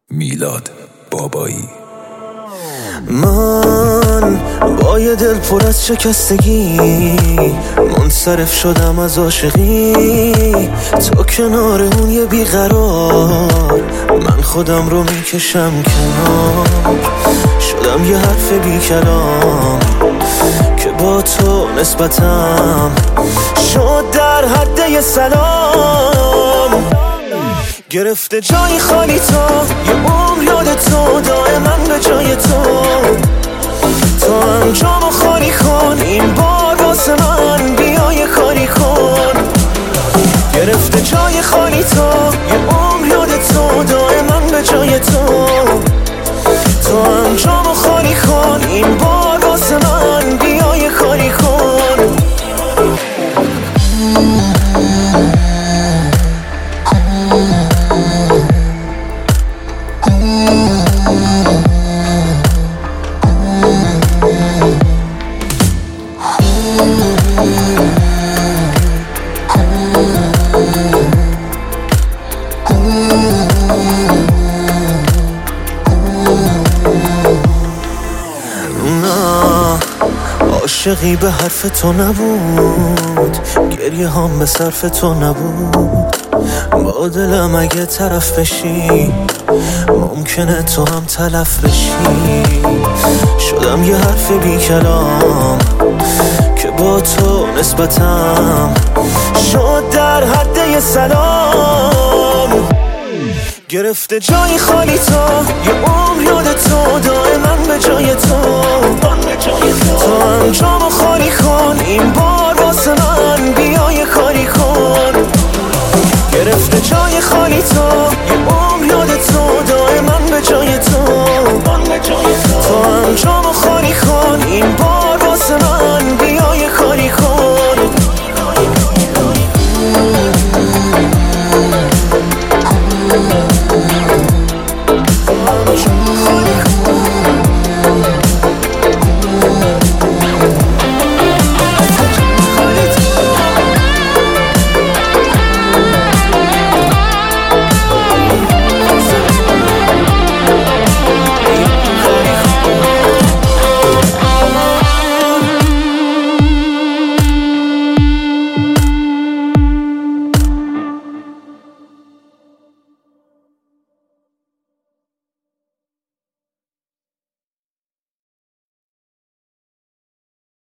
میلاد بابایی. من با یه دل پر از شکستگی منصرف شدم از عاشقی، تو کنار اون یه بیقرار من خودم رو میکشم کنار، شدم یه حرف بی کلام که با تو نسبتم شد در حد یه سلام. گرفته جای خالی تو یه عمر یاد تو، دائما به جای تو هم جامو خالی کن، این بار واسه من بیا یه کاری کن. گرفته جای خالی تو یه عمر یاد تو، دائما به جای تو هم جامو خالی کن، این بار واسه من بیا یه کاری کن. عاشقی به حرف تو نبود، گریه هم به صرف تو نبود، با دلم اگه طرف بشی ممکنه تو هم تلف بشی. شدم یه حرف بی کلام که با تو نسبتم شد در حد یه سلام. گرفته جای خالی تو یه عمر یاد تو، دائما به جای تو هم جامو خالی کن، این بار واسه من بیا یه کاری کن. گرفته جای خالی تو یه